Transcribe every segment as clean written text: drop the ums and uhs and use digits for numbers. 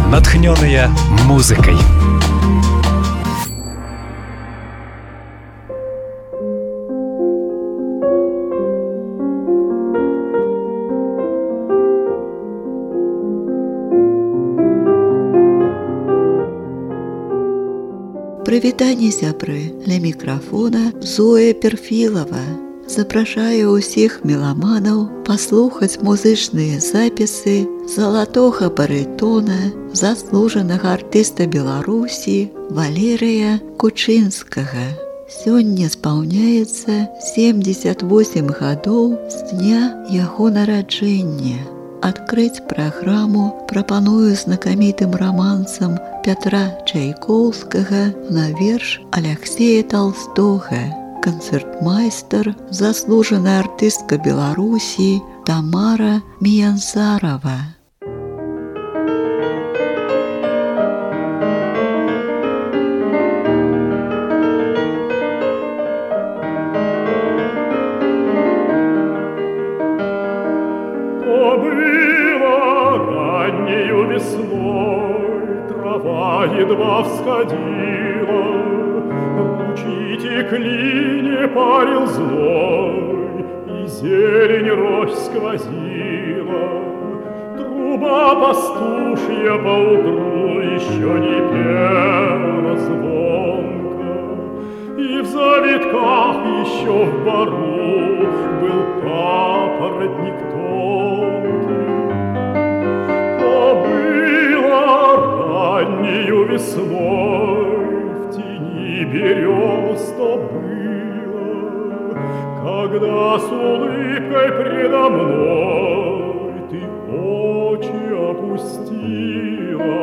натхнёныя музыкай. Прывітанне, сябры, ля мікрафона Зоя Перфілава. Запрашаю ўсіх меламанаў паслухаць музычныя запісы залатога барытона, заслужанага артыста Беларусі Валерыя Кучынскага. Сёння спаўняецца 78 гадоў з дня яго нараджэння. Адкрыць праграму прапаную знакамітым рамансам Пятра Чайкоўскага на верш Аляксея Талстога. Канцэртмайстар, заслужаная артыстка Беларусі Тамара Міянзарова. Едва всходила, лучи текли, не парил зной, и зелень рощ сквозила. Труба пастушья поутру еще не пела звонко, и в завитках еще в бору был папоротник тонкий. То было раннею весной, в тени берез то было, когда с улыбкой предо мной ты очи опустила.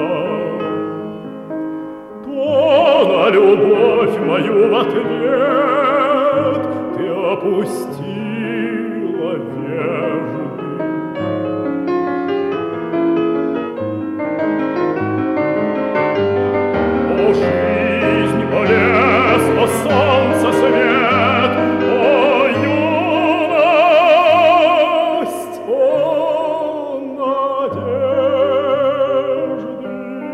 То на любовь мою в ответ ты опустила вежду. О солнце свет, о юность, о надежды.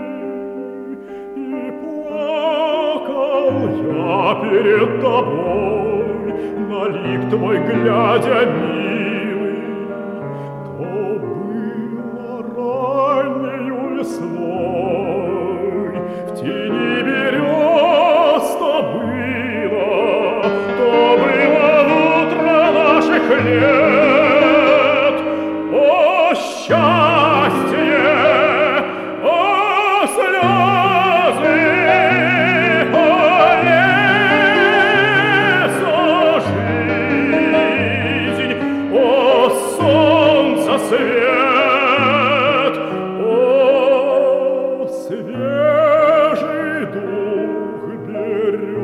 И плакал я перед тобой, на лик твой глядя, милый. То было раннею весной, в тени берез то было, то было утро наших лет. О счастье, о слезы, о лес, о жизнь, о солнце свет, о свежий дух березы.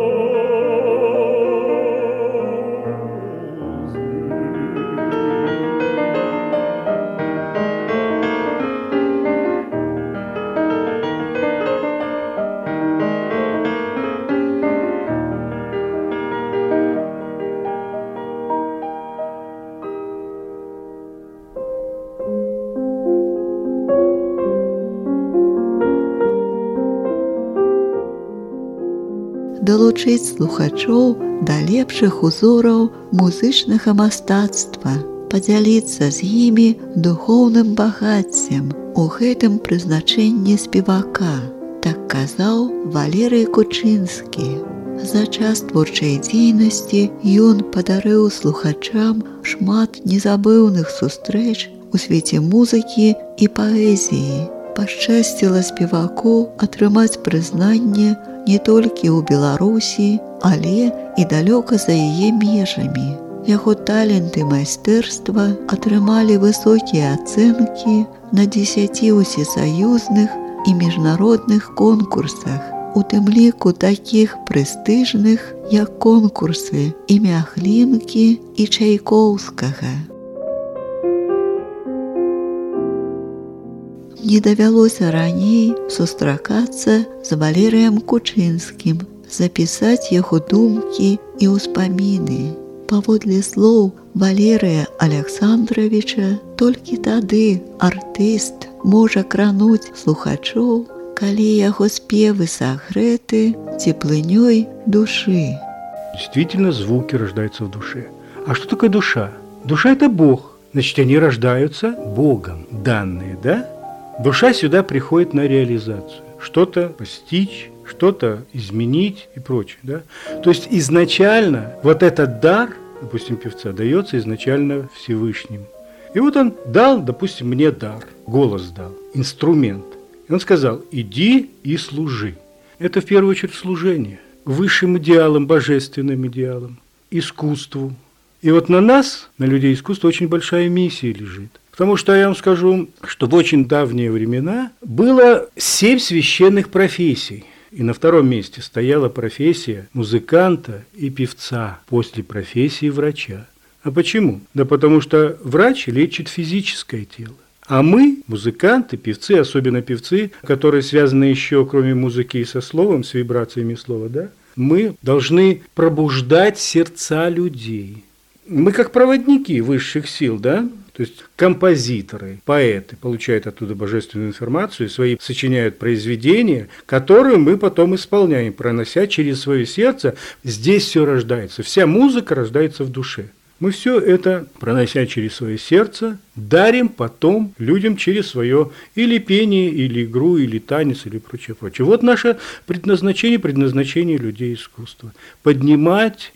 Далучыць слухачоў да лепшых узораў музычнага мастацтва, падзяліцца з імі духоўным багаццем у гэтым прызначэнні спевака, так казаў Валерый Кучынскі. За час творчай дзейнасці ён падарыў слухачам шмат незабыўных сустрэч у свеце музыкі і паэзіі. Пашчасціла спеваку атрымаць прызнанне не толькі ў Беларусі, але і далёка за яе межамі. Яго талент і майстэрства атрымалі высокія ацэнкі на 10 усесаюзных і міжнародных конкурсах, у тым ліку такіх прэстыжных, як конкурсы імя Глінкі і Чайкоўскага. Не давялося раней сустракацца з Валерыем Кучынскім, запісаць яго думкі і ўспаміны. Паводле слоў Валерыя Аляксандравіча, толькі тады артыст можа крануць слухачоў, калі яго спевы сагрэты цеплынёй душы. Действительно, звуки рождаются в душе. А что такое душа? Душа – это Бог. Значит, они рождаются Богом, данные, да? Душа сюда приходит на реализацию. Что-то постичь, что-то изменить и прочее, да? То есть изначально вот этот дар, допустим, певца, дается изначально Всевышним. И вот он дал, допустим, мне дар, голос дал, инструмент. И он сказал: иди и служи. Это в первую очередь служение высшим идеалам, божественным идеалам, искусству. И вот на нас, на людей искусства, очень большая миссия лежит. Потому что я вам скажу, что в очень давние времена было 7 священных профессий. И на втором месте стояла профессия музыканта и певца после профессии врача. А почему? Да потому что врач лечит физическое тело. А мы, музыканты, певцы, особенно певцы, которые связаны еще, кроме музыки, и со словом, с вибрациями слова, да, мы должны пробуждать сердца людей. Мы как проводники высших сил, да, то есть композиторы, поэты получают оттуда божественную информацию, свои сочиняют произведения, которые мы потом исполняем, пронося через свое сердце. Здесь все рождается, вся музыка рождается в душе. Мы все это, пронося через свое сердце, дарим потом людям через свое или пение, или игру, или танец, или прочее, прочее. Вот наше предназначение людей искусства. Поднимать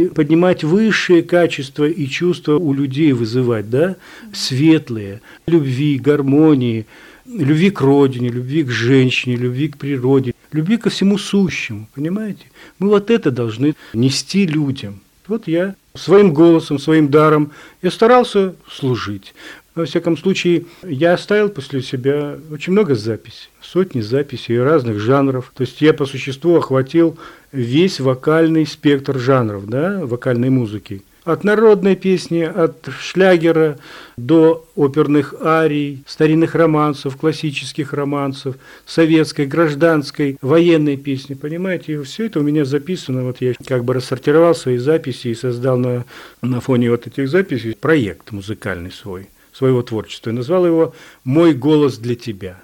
высшие качества и чувства у людей вызывать, да, светлые, любви, гармонии, любви к родине, любви к женщине, любви к природе, любви ко всему сущему, понимаете? Мы вот это должны нести людям. Вот я своим голосом, своим даром я старался служить. Во всяком случае, я оставил после себя очень много записей, сотни записей разных жанров. То есть я по существу охватил весь вокальный спектр жанров, да, вокальной музыки. От народной песни, от шлягера до оперных арий, старинных романсов, классических романсов, советской, гражданской, военной песни, понимаете? И все это у меня записано, вот я как бы рассортировал свои записи и создал на фоне вот этих записей проект музыкальный своего творчества. И назвал его «Мой голос для тебя».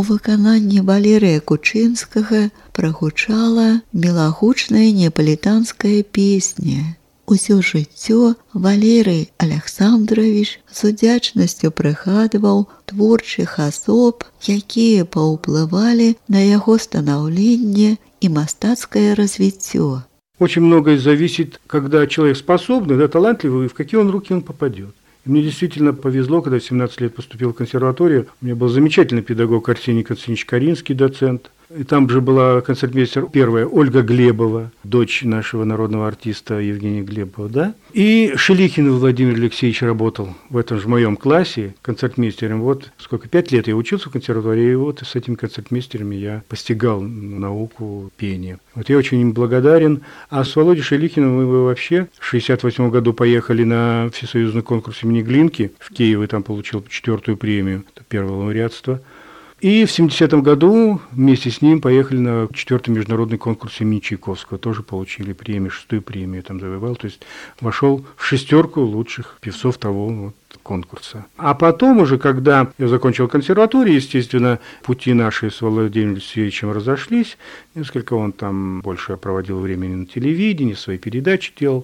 выкананні Валерыя Кучынскага прагучала мілагучная неапалітанская песня. Усё жыццё Валерый Александрович з удзячнасцю прыгадваў творчых асоб, якія паўплывалі на яго станаўленне і мастацкае развіццё. Очень многое зависит, когда человек способный, да, талантливый, в какие руки он попадет. И мне действительно повезло, когда в 17 лет поступил в консерваторию. У меня был замечательный педагог Арсений Константинович Каринский, доцент. И там же была концертмейстер первая Ольга Глебова, дочь нашего народного артиста Евгения Глебова, да? И Шелихин Владимир Алексеевич работал в этом же моем классе концертмейстером. Вот сколько, 5 лет я учился в консерватории, и вот с этими концертмейстерами я постигал науку пения. Вот я очень им благодарен. А с Володей Шелихиным мы вообще в 1968 году поехали на всесоюзный конкурс имени Глинки в Киев, и там получил 4-ю премию, это первое лауреатство. И в 70-м году вместе с ним поехали на 4-й международный конкурс имени Чайковского. Тоже получили премию, 6-ю премию там завоевал. То есть вошел в 6-ку лучших певцов того конкурса. А потом уже, когда я закончил консерваторию, естественно, пути наши с Владимиром Алексеевичем разошлись. Несколько он там больше проводил времени на телевидении, свои передачи делал.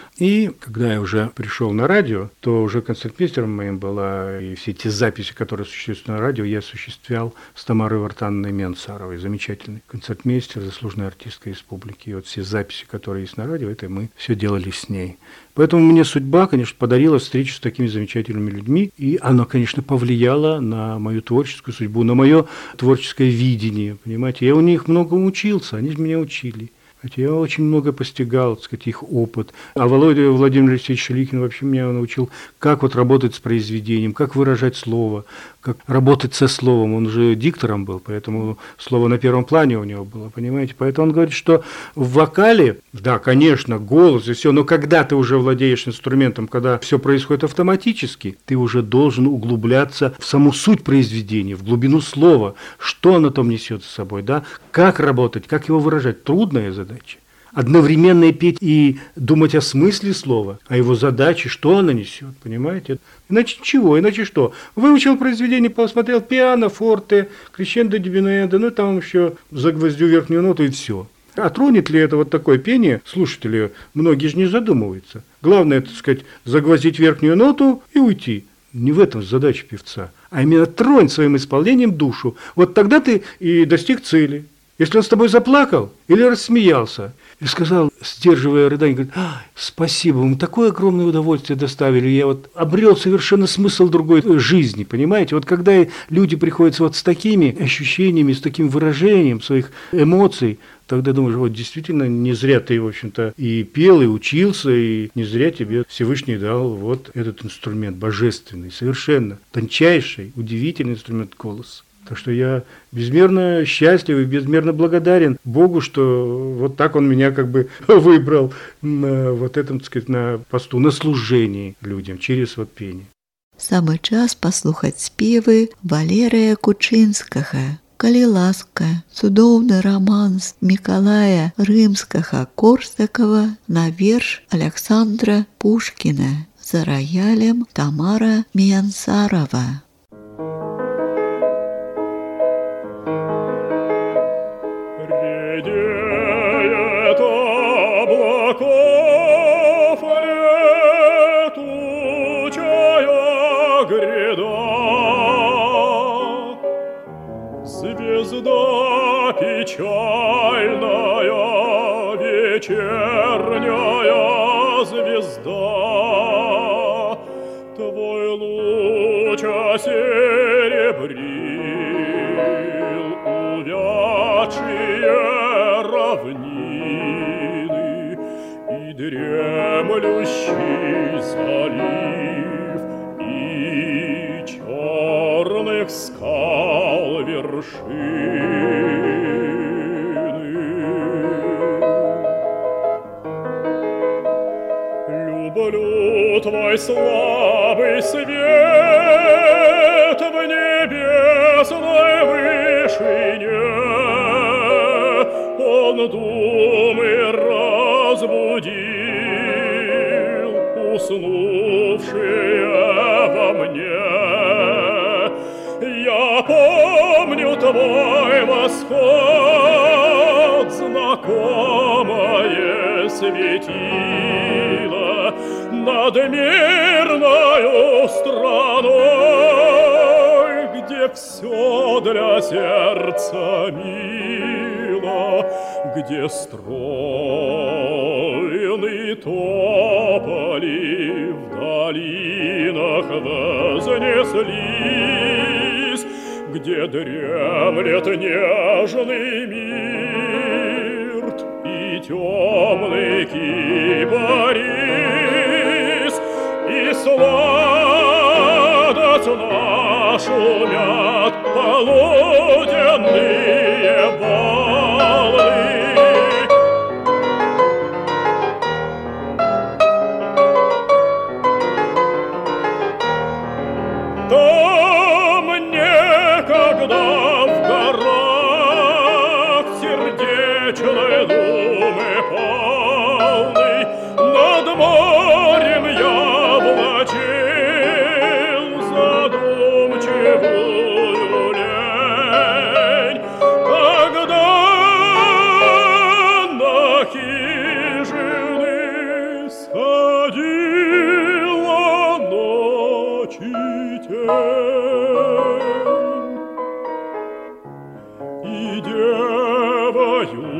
И когда я уже пришел на радио, то уже концертмейстером моим была, и все те записи, которые существуют на радио, я осуществлял с Тамарой Вартановной Менцаровой, замечательный концертмейстер, заслуженная артистка республики. И вот все записи, которые есть на радио, это мы все делали с ней. Поэтому мне судьба, конечно, подарила встречу с такими замечательными людьми, и она, конечно, повлияла на мою творческую судьбу, на мое творческое видение, понимаете. Я у них многому учился, они же меня учили. Я очень много постигал, так сказать, их опыт. А Володя Владимир Алексеевич Шелихин вообще меня научил, как вот работать с произведением, как выражать слово, как работать со словом. Он же диктором был, поэтому слово на первом плане у него было, понимаете. Поэтому он говорит, что в вокале, да, конечно, голос и все, но когда ты уже владеешь инструментом, когда все происходит автоматически, ты уже должен углубляться в саму суть произведения, в глубину слова, что оно там несет с собой, да, как работать, как его выражать. Трудная задача. Одновременно петь и думать о смысле слова, о его задаче, что она несет, понимаете? Иначе чего, иначе что? Выучил произведение, посмотрел пиано, форте, крещендо, дивиненда, ну там еще загвоздю верхнюю ноту и все. А тронет ли это вот такое пение слушатели? Многие же не задумываются. Главное, так сказать, загвоздить верхнюю ноту и уйти. Не в этом задача певца, а именно тронь своим исполнением душу. Вот тогда ты и достиг цели. Если он с тобой заплакал или рассмеялся, и сказал, сдерживая рыдание, говорит, спасибо, мы такое огромное удовольствие доставили, я вот обрел совершенно смысл другой жизни, понимаете? Вот когда люди приходят вот с такими ощущениями, с таким выражением своих эмоций, тогда думаешь, вот действительно не зря ты, в общем-то, и пел, и учился, и не зря тебе Всевышний дал вот этот инструмент божественный, совершенно тончайший, удивительный инструмент голос. Так что я безмерно счастлив и безмерно благодарен Богу, что вот так Он меня как бы выбрал на вот этом, так сказать, на посту, на служении людям через вот пение. Самы час паслухаць спевы Валерыя Кучынскага. Калі ласка, цудоўны романс Мікалая Рымскага-Корсакова на верш Александра Пушкіна за роялем Тамара Менцарова. Редеет облаков летучая гряда, звезда печальная, вечерняя звезда, твой луч осеребрил увядшие равнины и дремлющий залив, и черных скал вершины. Люблю твой слабый свет в небесной вышине, он думы разбудил, уснувшие во мне. Я помню твой восход, знакомое светило над мирною страной, где все для сердца мило, где стройны тополи в долинах вознеслись, где дремлет нежный мирт и темный кипарис, и сладостно шумят полуденные волны. Там некогда в горах сердечной думы полный над морем я влачил задумчивую лень, когда на хижины сходила ночи тень. И дева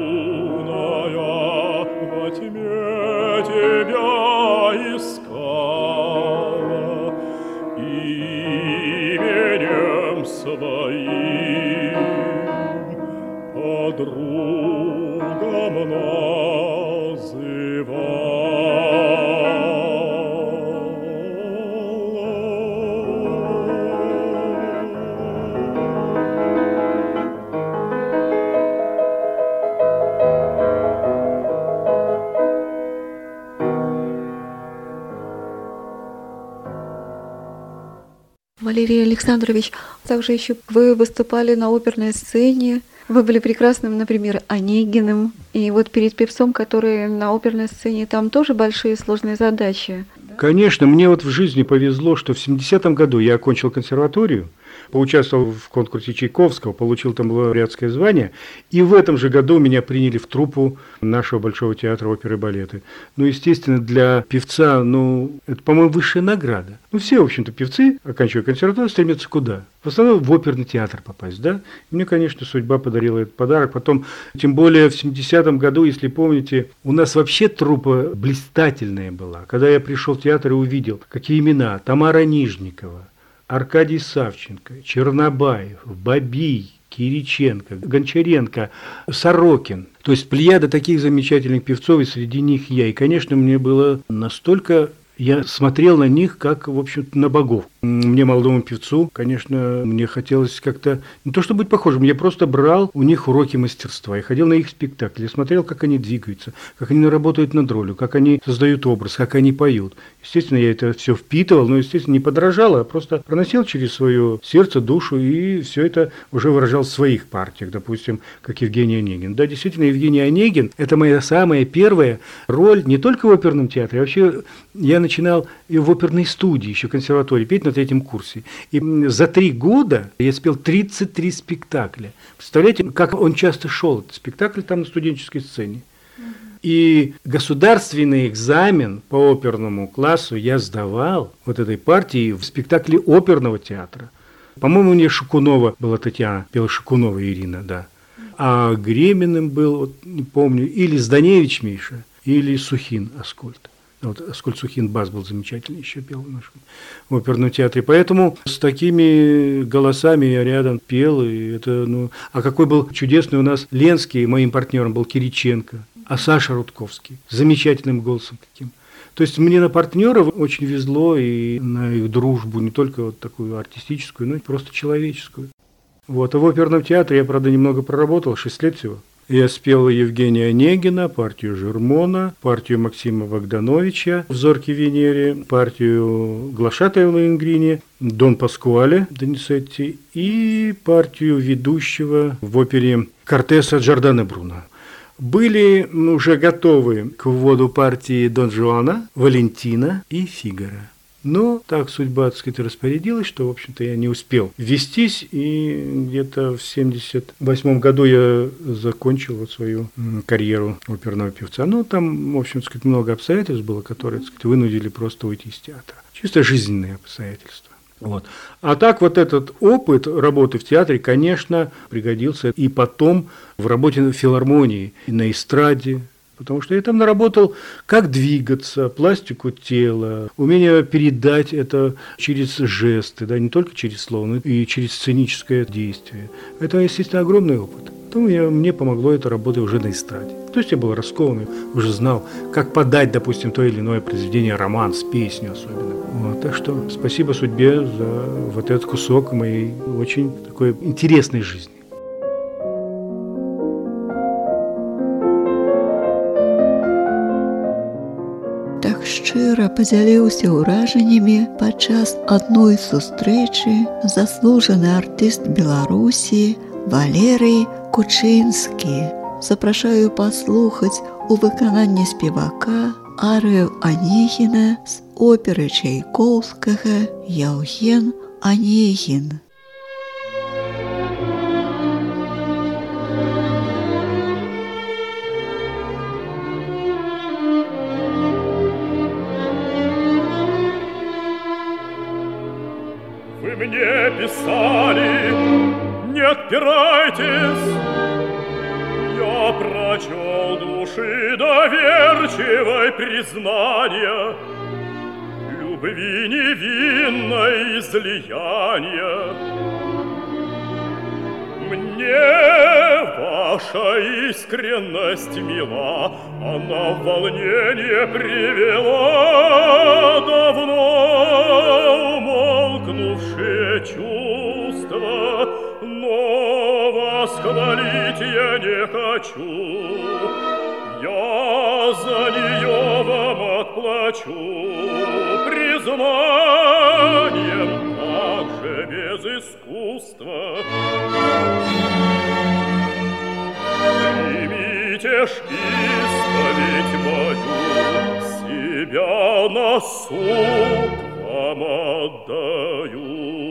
юная во тьме тебя искала, и именем своим подругам Валерий Александрович, также еще вы выступали на оперной сцене. Вы были прекрасным, например, Онегиным. И вот перед певцом, который на оперной сцене, там тоже большие сложные задачи. Конечно, мне вот в жизни повезло, что в 70-м году я окончил консерваторию, поучаствовал в конкурсе Чайковского, получил там лауреатское звание, и в этом же году меня приняли в труппу нашего Большого театра оперы и балета. Ну, естественно, для певца, это, по-моему, высшая награда. Все, в общем-то, певцы, оканчивая консерваторию, стремятся куда? В основном в оперный театр попасть, да? И мне, конечно, судьба подарила этот подарок. Потом, тем более в 70-м году, если помните, у нас вообще труппа блистательная была. Когда я пришел в театр и увидел, какие имена: Тамара Нижникова, Аркадий Савченко, Чернобаев, Бабий, Кириченко, Гончаренко, Сорокин. То есть плеяда таких замечательных певцов, и среди них я. И, конечно, мне было настолько... Я смотрел на них, как, в общем-то, на богов. Мне, молодому певцу, конечно, мне хотелось как-то... Не то, чтобы быть похожим, я просто брал у них уроки мастерства. Я ходил на их спектакли, я смотрел, как они двигаются, как они работают над ролью, как они создают образ, как они поют. Естественно, я это все впитывал, но, естественно, не подражал, а просто проносил через свое сердце, душу, и все это уже выражал в своих партиях, допустим, как Евгений Онегин. Да, действительно, Евгений Онегин – это моя самая первая роль не только в оперном театре, а вообще я начинал и в оперной студии, еще консерватории, петь на 3-м курсе. И за 3 года я спел 33 спектакля. Представляете, как он часто шел, этот спектакль там на студенческой сцене. И государственный экзамен по оперному классу я сдавал вот этой партии в спектакле оперного театра. По-моему, у нее Шукунова была Татьяна, пела Шукунова Ирина, да. А Греминым был, вот, не помню, или Зданевич Миша, или Сухин Аскольд. Вот Аскольд Сухин бас был замечательный, еще пел в нашем оперном театре. Поэтому с такими голосами я рядом пел. И это, А какой был чудесный у нас Ленский, моим партнером был Кириченко, а Саша Рудковский, с замечательным голосом каким. То есть мне на партнеров очень везло и на их дружбу, не только вот такую артистическую, но и просто человеческую. Вот. А в оперном театре я, правда, немного проработал, 6 лет всего. Я спел Евгения Онегина, партию Жермона, партию Максима Богдановича в «Зорке Венере», партию Глашатая в Лоенгрине, Дон Паскуале Донисетти и партию ведущего в опере Кортеса Джордано Бруно. Были уже готовы к вводу партии Дон Жуана, Валентина и Фигаро. Но так судьба, так сказать, распорядилась, что, в общем-то, я не успел ввестись, и где-то в 1978 году я закончил вот свою карьеру оперного певца. Ну, там, в общем, так сказать, много обстоятельств было, которые, так сказать, вынудили просто уйти из театра. Чисто жизненные обстоятельства. Вот. А так вот этот опыт работы в театре, конечно, пригодился и потом в работе на филармонии, и на эстраде, потому что я там наработал, как двигаться, пластику тела, умение передать это через жесты, да, не только через слово, но и через сценическое действие. Это, естественно, огромный опыт. Поэтому мне помогло это работать уже на эстраде. То есть я был раскованный, уже знал, как подать, допустим, то или иное произведение, романс, песню особенно. Вот, так что спасибо судьбе за вот этот кусок моей очень такой интересной жизни. Так шчыра падзяліўся ўражаннямі падчас адной сустрэчы заслужаны артыст Беларусі Валерый Кучынскі. Запрашаю паслухаць у выкананні спевака арыю Онегіна з оперы Чайковскага «Яўген Онегін». Вы мне писали, не отпирайтесь, я прочел души доверчивой признания, любви невинной излияния. Мне ваша искренность мила, она в волнение привела давно умолкнувшие чувства, но восхвалить я не хочу. Я за нее вам отплачу признанием, также без искусства. Примите ж исповедь мою, себя на суд вам отдаю.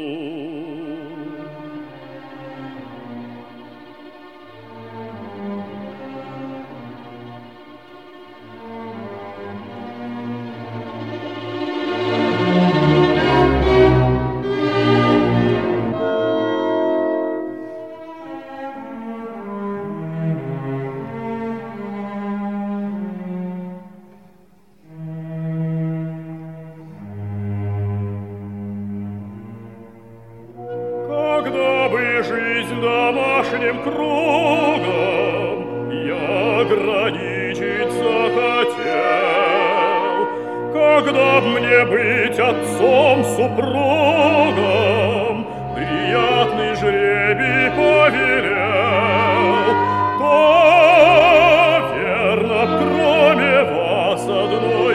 Домашним кругом я ограничить захотел, когда б мне быть отцом-супругом приятный жребий повелел, то верно, кроме вас одной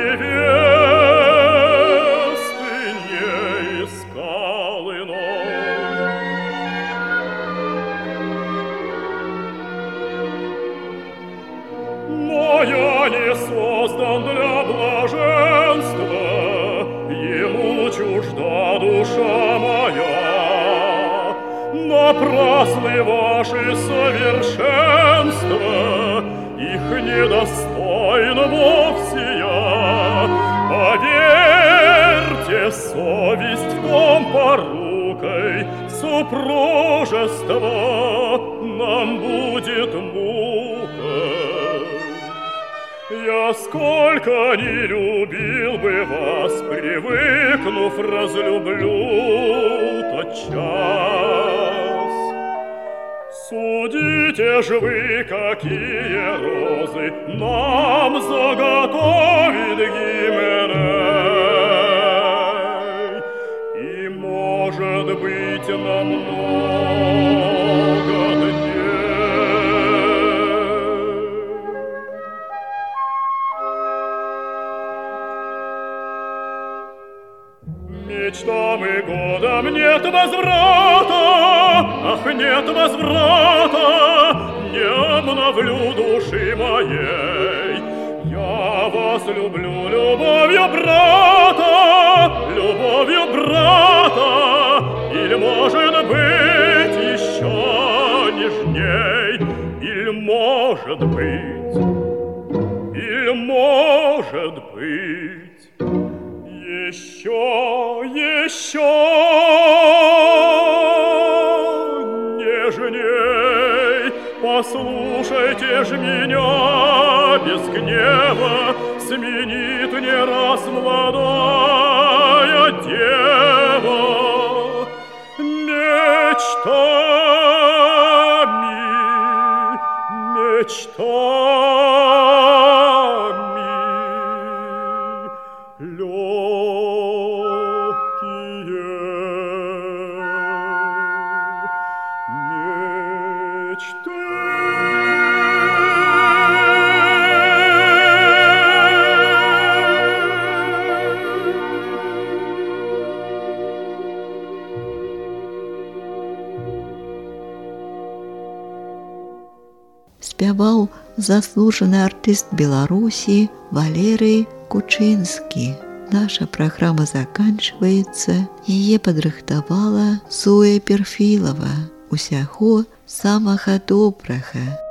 невесты не искал иной. Я не создан для блаженства, ему чужда душа моя. Напрасны ваши совершенства, их недостойно вовсе я. Поверьте, совесть в том порукой, супружество нам будет мукой. Я сколько не любил бы вас, привыкнув, разлюблю тотчас. Судите же вы, какие розы нам заготовит Гименей, и, может быть, намного дней. Мечтам и годам нет возврата, ах, нет возврата, не обновлю души моей. Я вас люблю любовью брата, или, может быть, еще нежней, или, может быть, еще нежней. Послушайте ж меня без гнева, сменит не раз молодая дева мечтами Спяваў заслужаны артыст Беларусі Валерый Кучынскі. Наша праграма заканчваецца. Яе падрыхтавала Зоя Перфілава. Усяго самага добрага.